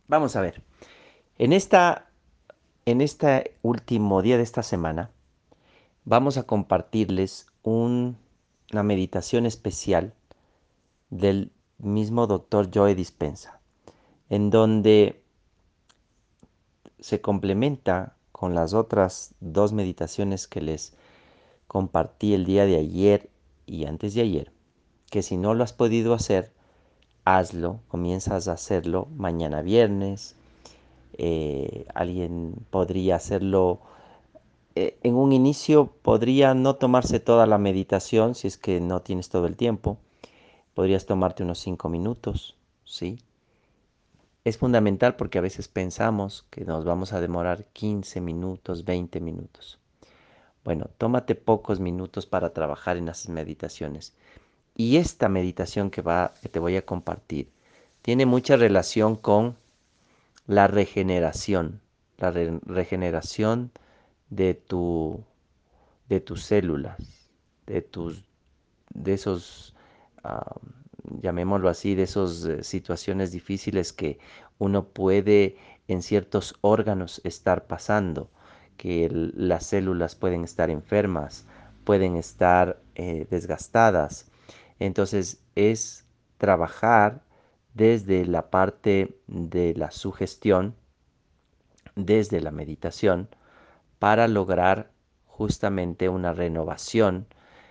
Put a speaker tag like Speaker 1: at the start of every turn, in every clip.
Speaker 1: Vamos a ver. En este último día de esta semana, vamos a compartirles una meditación especial del mismo doctor Joe Dispenza, en donde se complementa con las otras dos meditaciones que les compartí el día de ayer y antes de ayer, que si no lo has podido hacer, hazlo, comienzas a hacerlo mañana viernes. Alguien podría hacerlo en un inicio, podría no tomarse toda la meditación si es que no tienes todo el tiempo. Podrías tomarte unos 5 minutos, ¿sí? Es fundamental porque a veces pensamos que nos vamos a demorar 15 minutos, 20 minutos. Bueno, tómate pocos minutos para trabajar en esas meditaciones. Y esta meditación que te voy a compartir tiene mucha relación con la regeneración, regeneración de de tus células, de tus, de esos, ah, llamémoslo así, de esas situaciones difíciles que uno puede en ciertos órganos estar pasando, que las células pueden estar enfermas, pueden estar desgastadas. Entonces es trabajar desde la parte de la sugestión, desde la meditación, para lograr justamente una renovación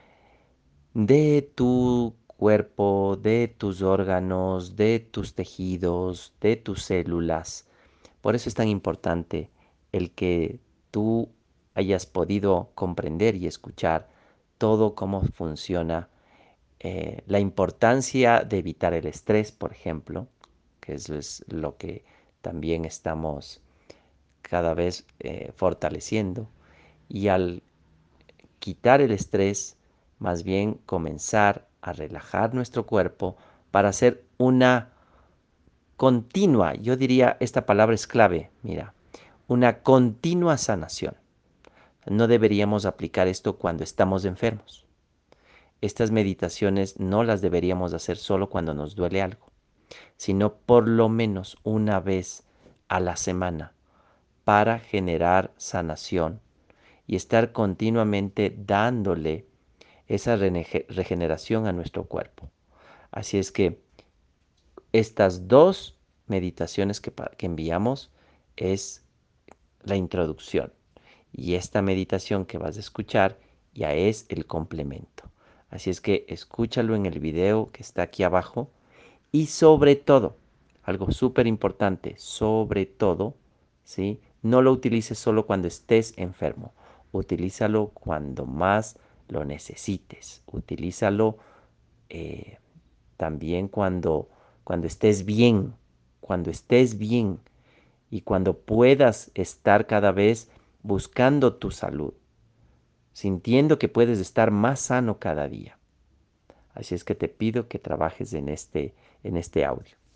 Speaker 1: de tu cuerpo, de tus órganos, de tus tejidos, de tus células. Por eso es tan importante el que tú hayas podido comprender y escuchar todo cómo funciona, la importancia de evitar el estrés, por ejemplo, que eso es lo que también estamos cada vez fortaleciendo. Y al quitar el estrés, más bien comenzar a relajar nuestro cuerpo para hacer una continua, yo diría, esta palabra es clave, mira, una continua sanación. No deberíamos aplicar esto cuando estamos enfermos. Estas meditaciones no las deberíamos hacer solo cuando nos duele algo, sino por lo menos una vez a la semana para generar sanación y estar continuamente dándole esa regeneración a nuestro cuerpo. Así es que estas dos meditaciones que enviamos es la introducción y esta meditación que vas a escuchar ya es el complemento. Así es que escúchalo en el video que está aquí abajo y sobre todo, algo súper importante, sobre todo, ¿sí? No lo utilices solo cuando estés enfermo. Utilízalo cuando más lo necesites. Utilízalo eh, también cuando cuando estés bien y cuando puedas estar cada vez buscando tu salud, sintiendo que puedes estar más sano cada día. Así es que te pido que trabajes en este audio.